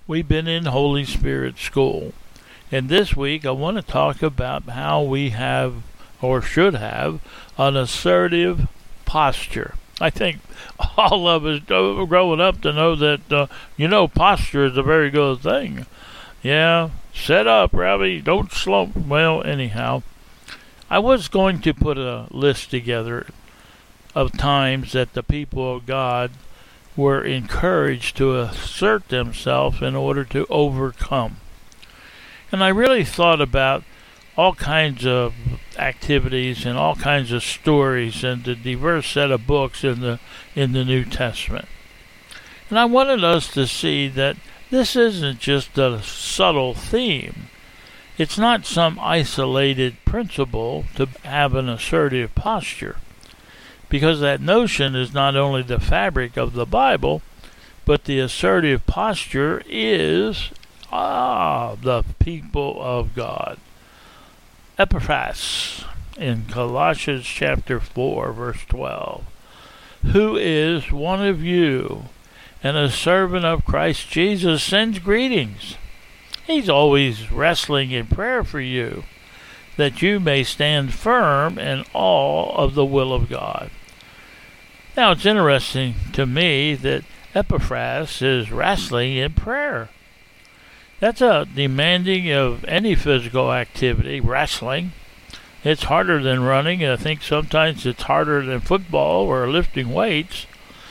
We've been in Holy Spirit School, and this week I want to talk about how we have, or should have, an assertive posture. I think all of us growing up to know that, posture is a very good thing. Yeah, set up, Robbie, don't slump. Well, anyhow, I was going to put a list together of times that the people of God were encouraged to assert themselves in order to overcome. And I really thought about all kinds of activities and all kinds of stories and the diverse set of books in the New Testament. And I wanted us to see that this isn't just a subtle theme. It's not some isolated principle to have an assertive posture, because that notion is not only the fabric of the Bible, but the assertive posture is the people of God. Epaphras in Colossians chapter 4, verse 12. Who is one of you, and a servant of Christ Jesus, sends greetings. He's always wrestling in prayer for you, that you may stand firm in all of the will of God. Now, it's interesting to me that Epaphras is wrestling in prayer. That's a demanding of any physical activity, wrestling. It's harder than running, and I think sometimes it's harder than football or lifting weights.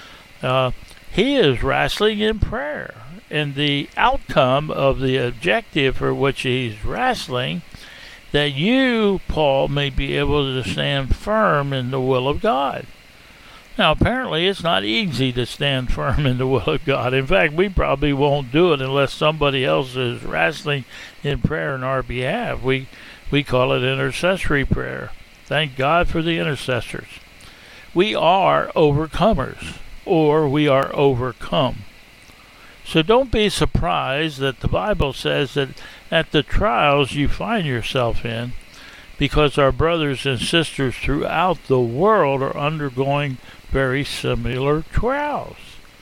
He is wrestling in prayer, and the outcome of the objective for which he's wrestling, that you, Paul, may be able to stand firm in the will of God. Now, apparently, it's not easy to stand firm in the will of God. In fact, we probably won't do it unless somebody else is wrestling in prayer on our behalf. We call it intercessory prayer. Thank God for the intercessors. We are overcomers, or we are overcome. So don't be surprised that the Bible says that at the trials you find yourself in, because our brothers and sisters throughout the world are undergoing very similar trials.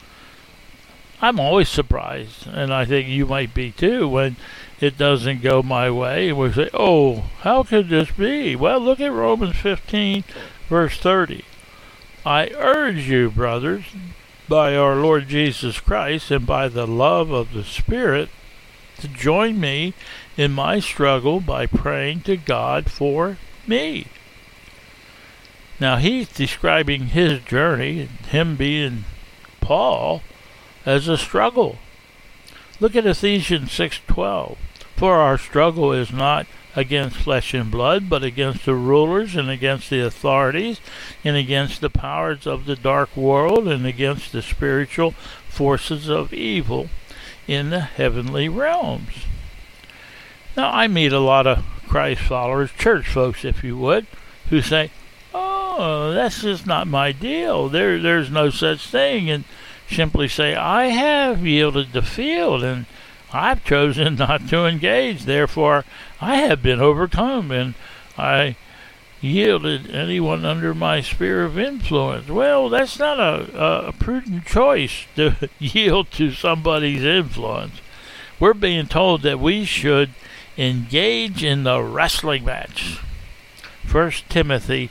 I'm always surprised, and I think you might be too, when it doesn't go my way, and we say, oh, how could this be? Well, look at Romans 15, verse 30. I urge you, brothers, by our Lord Jesus Christ and by the love of the Spirit, to join me in my struggle by praying to God for me. Now, he's describing his journey, him being Paul, as a struggle. Look at Ephesians 6:12. For our struggle is not against flesh and blood, but against the rulers and against the authorities and against the powers of the dark world and against the spiritual forces of evil in the heavenly realms. Now, I meet a lot of Christ followers, church folks, if you would, who say, oh, that's just not my deal. There's no such thing. And simply say, I have yielded the field, and I've chosen not to engage. Therefore, I have been overcome, and I yielded anyone under my sphere of influence. Well, that's not a prudent choice to yield to somebody's influence. We're being told that we should engage in the wrestling match. 1 Timothy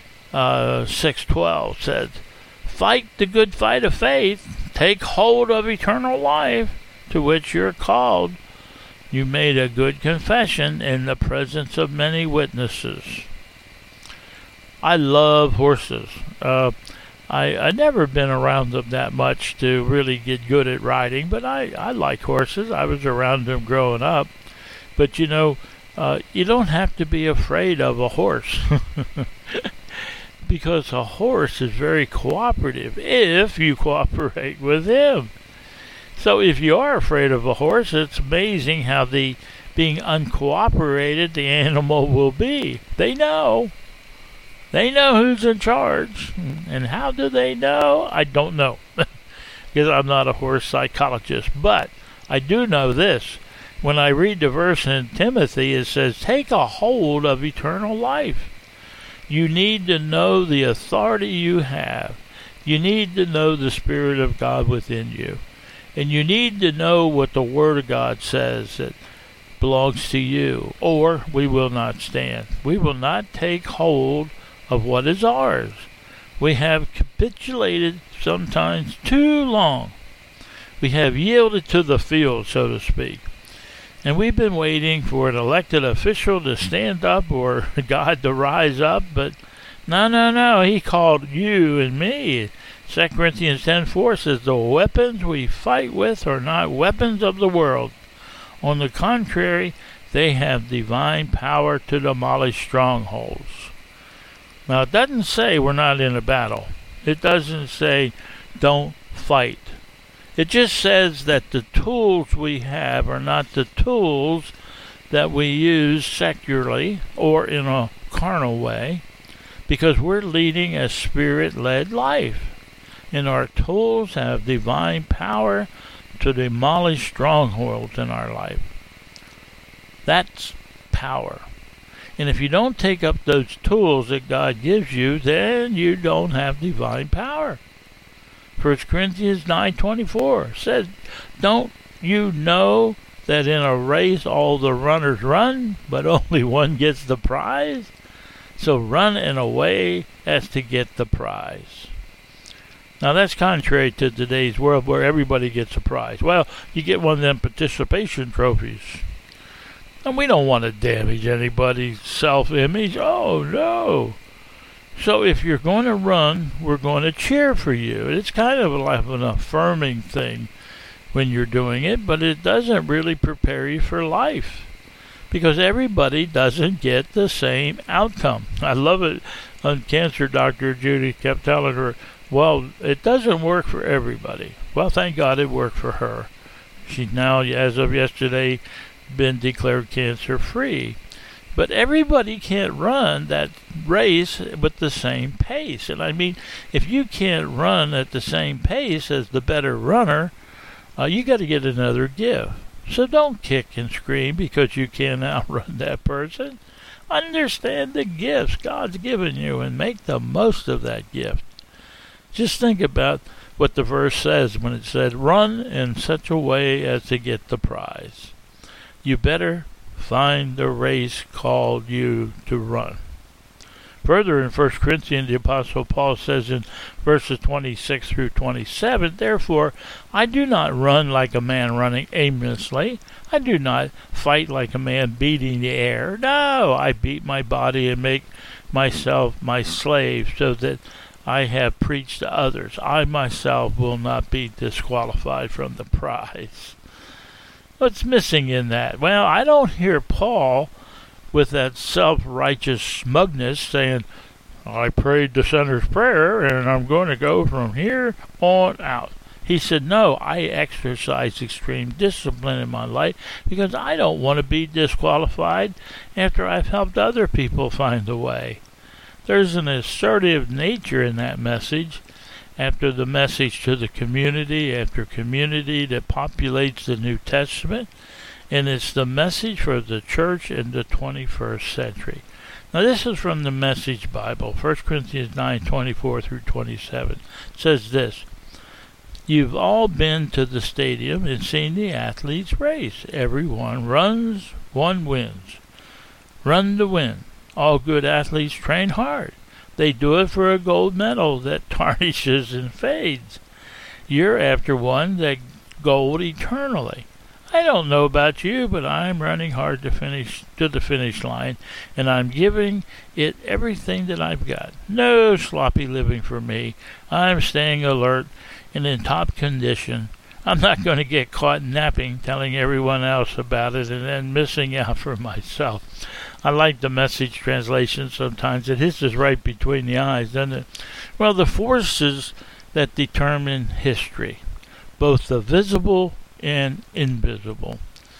6:12 says, fight the good fight of faith, take hold of eternal life, to which you're called. You made a good confession in the presence of many witnesses. I love horses. I never been around them that much to really get good at riding, but I like horses. I was around them growing up. But you don't have to be afraid of a horse. Because a horse is very cooperative if you cooperate with him. So if you are afraid of a horse, it's amazing how being uncooperated the animal will be. They know who's in charge. And how do they know? I don't know. Because I'm not a horse psychologist. But I do know this. When I read the verse in Timothy, it says, take a hold of eternal life. You need to know the authority you have. You need to know the Spirit of God within you. And you need to know what the Word of God says that belongs to you, or we will not stand. We will not take hold of what is ours. We have capitulated sometimes too long. We have yielded to the field, so to speak. And we've been waiting for an elected official to stand up or God to rise up, but no. He called you and me. 2 Corinthians 10:4 says, the weapons we fight with are not weapons of the world. On the contrary, they have divine power to demolish strongholds. Now, it doesn't say we're not in a battle. It doesn't say don't fight. It just says that the tools we have are not the tools that we use secularly or in a carnal way, because we're leading a spirit-led life. And our tools have divine power to demolish strongholds in our life. That's power. And if you don't take up those tools that God gives you, then you don't have divine power. 1 Corinthians 9:24 says, don't you know that in a race all the runners run, but only one gets the prize? So run in a way as to get the prize. Now that's contrary to today's world where everybody gets a prize. Well, you get one of them participation trophies. And we don't want to damage anybody's self-image. Oh, no. So if you're going to run, we're going to cheer for you. It's kind of like an affirming thing when you're doing it, but it doesn't really prepare you for life, because everybody doesn't get the same outcome. I love it. Cancer doctor Judy kept telling her, well, it doesn't work for everybody. Well, thank God it worked for her. She's now, as of yesterday, been declared cancer-free. But everybody can't run that race with the same pace. And I mean, if you can't run at the same pace as the better runner, you got to get another gift. So don't kick and scream because you can't outrun that person. Understand the gifts God's given you and make the most of that gift. Just think about what the verse says when it said, run in such a way as to get the prize. You better find the race called you to run. Further, in 1 Corinthians, the Apostle Paul says in verses 26 through 27, therefore, I do not run like a man running aimlessly. I do not fight like a man beating the air. No, I beat my body and make myself my slave so that I have preached to others. I myself will not be disqualified from the prize. What's missing in that? Well, I don't hear Paul with that self-righteous smugness saying, I prayed the sinner's prayer and I'm going to go from here on out. He said, no, I exercise extreme discipline in my life because I don't want to be disqualified after I've helped other people find the way. There's an assertive nature in that message. After the message to the community, after community that populates the New Testament, and it's the message for the church in the 21st century. Now this is from the Message Bible, 1 Corinthians 9:24 through 27. It says this, you've all been to the stadium and seen the athletes race. Everyone runs, one wins. Run to win. All good athletes train hard. They do it for a gold medal that tarnishes and fades. You're after one that gold eternally. I don't know about you, but I'm running hard to the finish line, and I'm giving it everything that I've got. No sloppy living for me. I'm staying alert and in top condition. I'm not going to get caught napping, telling everyone else about it, and then missing out for myself. I like the Message translation sometimes. It hits us right between the eyes, doesn't it? Well, the forces that determine history, both the visible and invisible.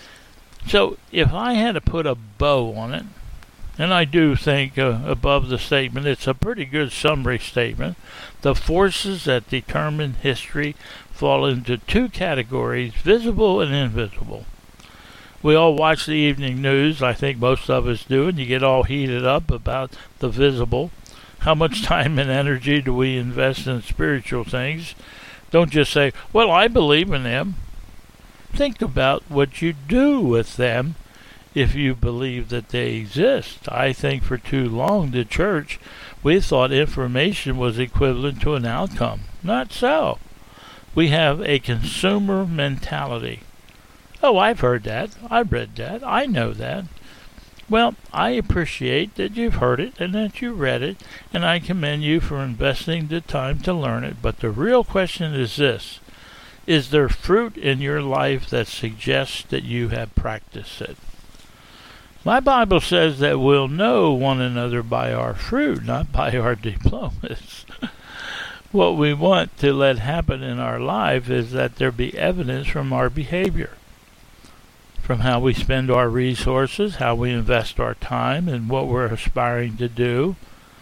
So if I had to put a bow on it, and I do think above the statement, it's a pretty good summary statement. The forces that determine history fall into two categories, visible and invisible. We all watch the evening news, I think most of us do, and you get all heated up about the visible. How much time and energy do we invest in spiritual things? Don't just say, well, I believe in them. think about what you do with them if you believe that they exist. I think for too long the church, we thought information was equivalent to an outcome. Not so. We have a consumer mentality. Oh, I've heard that. I've read that. I know that. Well, I appreciate that you've heard it and that you read it, and I commend you for investing the time to learn it. But the real question is this: is there fruit in your life that suggests that you have practiced it? My Bible says that we'll know one another by our fruit, not by our diplomas. What we want to let happen in our life is that there be evidence from our behavior, from how we spend our resources, how we invest our time, and what we're aspiring to do,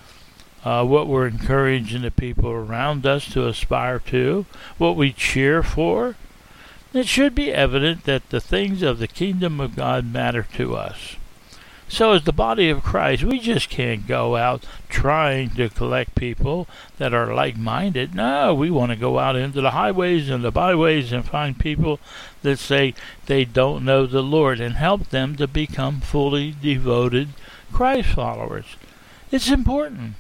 what we're encouraging the people around us to aspire to, what we cheer for. It should be evident that the things of the kingdom of God matter to us. So as the body of Christ, we just can't go out trying to collect people that are like-minded. No, we want to go out into the highways and the byways and find people that say they don't know the Lord and help them to become fully devoted Christ followers. It's important.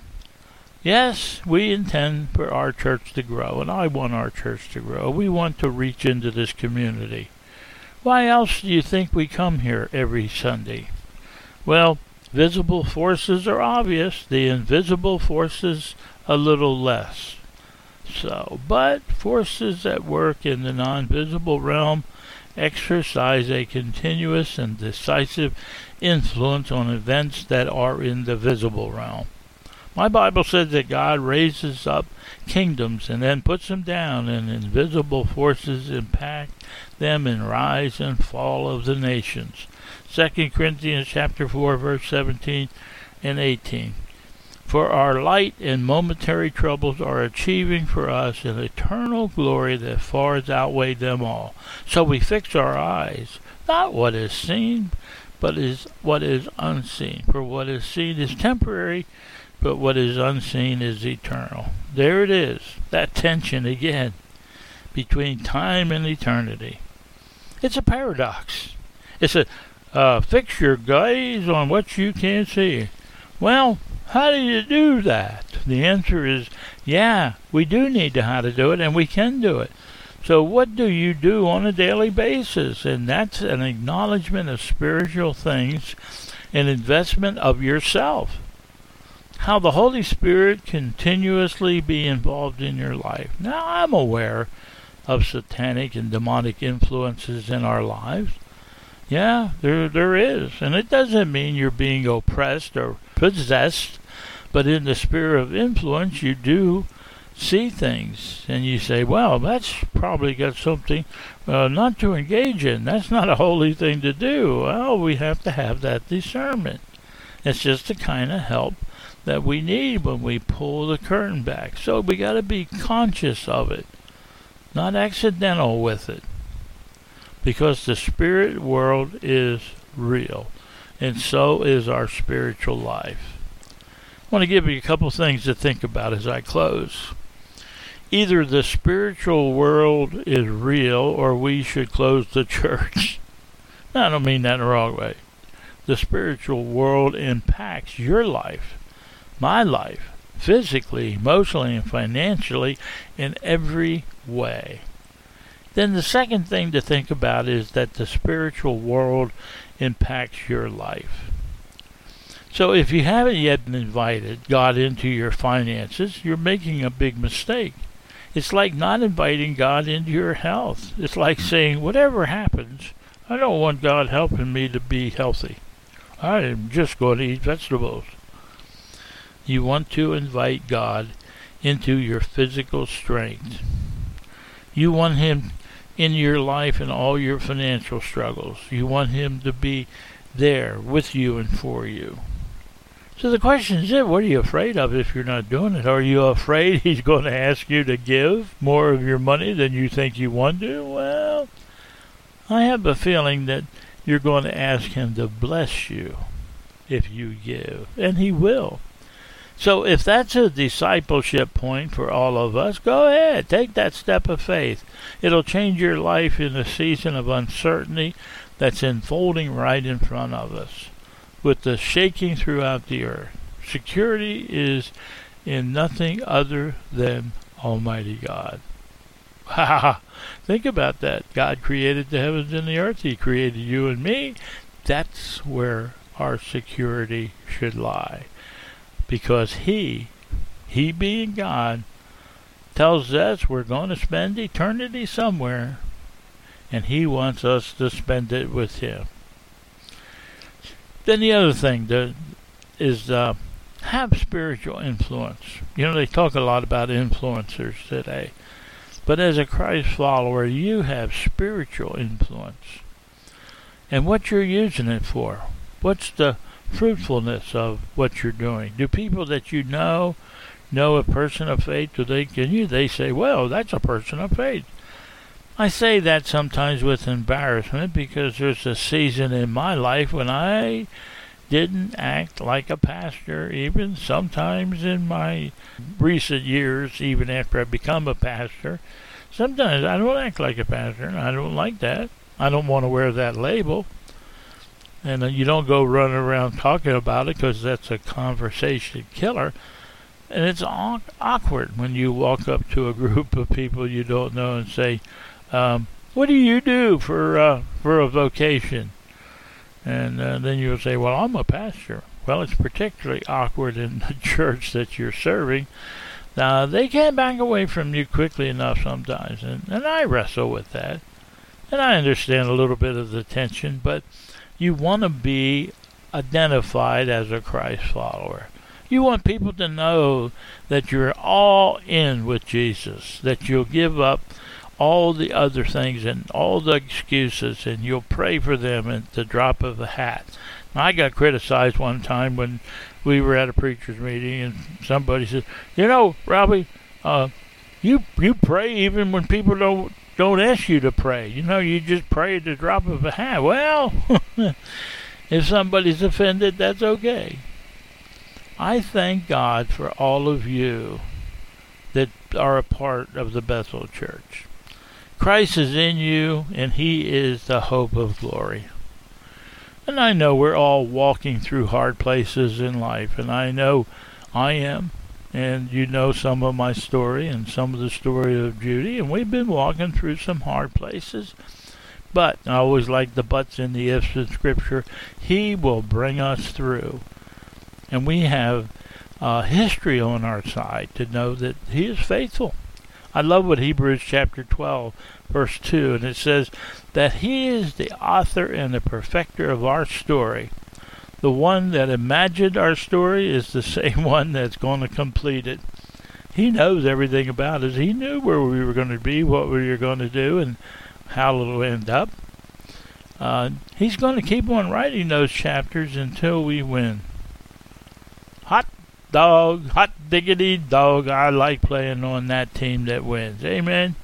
Yes, we intend for our church to grow, and I want our church to grow. We want to reach into this community. Why else do you think we come here every Sunday? Well, visible forces are obvious, the invisible forces a little less so. But forces at work in the non-visible realm exercise a continuous and decisive influence on events that are in the visible realm. My Bible says that God raises up kingdoms and then puts them down, and invisible forces impact them in rise and fall of the nations. 2 Corinthians chapter 4, verse 17 and 18. For our light and momentary troubles are achieving for us an eternal glory that far outweighs them all. So we fix our eyes, not what is seen, but is what is unseen. For what is seen is temporary, but what is unseen is eternal. There it is, that tension again, between time and eternity. It's a paradox. It's a fix your gaze on what you can't see. Well, how do you do that? The answer is, yeah, we do need to how to do it, and we can do it. So what do you do on a daily basis? And that's an acknowledgement of spiritual things, an investment of yourself. How the Holy Spirit continuously be involved in your life. Now, I'm aware of satanic and demonic influences in our lives. Yeah, there is. And it doesn't mean you're being oppressed or possessed, but in the sphere of influence, you do see things. And you say, well, that's probably got something not to engage in. That's not a holy thing to do. Well, we have to have that discernment. It's just the kind of help that we need when we pull the curtain back. So we got to be conscious of it, not accidental with it. Because the spirit world is real, and so is our spiritual life. I want to give you a couple things to think about as I close. Either the spiritual world is real, or we should close the church. Now, I don't mean that in the wrong way. The spiritual world impacts your life, my life, physically, emotionally, and financially, in every way. Then the second thing to think about is that the spiritual world impacts your life. So if you haven't yet invited God into your finances, you're making a big mistake. It's like not inviting God into your health. It's like saying, whatever happens, I don't want God helping me to be healthy. I am just going to eat vegetables. You want to invite God into your physical strength. You want Him in your life and all your financial struggles. You want Him to be there with you and for you. So the question is, what are you afraid of if you're not doing it? Are you afraid He's going to ask you to give more of your money than you think you want to? Well, I have a feeling that you're going to ask Him to bless you if you give. And He will. So if that's a discipleship point for all of us, go ahead. Take that step of faith. It'll change your life in a season of uncertainty that's unfolding right in front of us, with the shaking throughout the earth. Security is in nothing other than Almighty God. Think about that. God created the heavens and the earth. He created you and me. That's where our security should lie. Because He being God, tells us we're going to spend eternity somewhere, and He wants us to spend it with Him. Then the other thing is have spiritual influence. You know, they talk a lot about influencers today. But as a Christ follower, you have spiritual influence. And what you're using it for. What's the fruitfulness of what you're doing? Do people that you know a person of faith? Do they say, well, that's a person of faith? I say that sometimes with embarrassment because there's a season in my life when I didn't act like a pastor, even sometimes in my recent years, even after I become a pastor. Sometimes I don't act like a pastor, and I don't like that. I don't want to wear that label. And you don't go running around talking about it because that's a conversation killer. And it's awkward when you walk up to a group of people you don't know and say, what do you do for a vocation? And then you'll say, well, I'm a pastor. Well, it's particularly awkward in the church that you're serving. Now, they can't back away from you quickly enough sometimes, and I wrestle with that. And I understand a little bit of the tension, but you want to be identified as a Christ follower. You want people to know that you're all in with Jesus, that you'll give up all the other things and all the excuses, and you'll pray for them at the drop of a hat. Now, I got criticized one time when we were at a preacher's meeting, and somebody said, you know, Robbie, you pray even when people don't ask you to pray. You know, you just pray at the drop of a hat. Well, if somebody's offended, that's okay. I thank God for all of you that are a part of the Bethel Church. Christ is in you, and He is the hope of glory. And I know we're all walking through hard places in life, and I know I am, and you know some of my story and some of the story of Judy, and we've been walking through some hard places. But I always like the buts in the ifs in Scripture. He will bring us through. And we have history on our side to know that He is faithful. I love what Hebrews chapter 12, verse 2, and it says that He is the author and the perfecter of our story. The one that imagined our story is the same one that's going to complete it. He knows everything about us. He knew where we were going to be, what we were going to do, and how it'll end up. He's going to keep on writing those chapters until we win. Hot diggity dog, I like playing on that team that wins. Amen.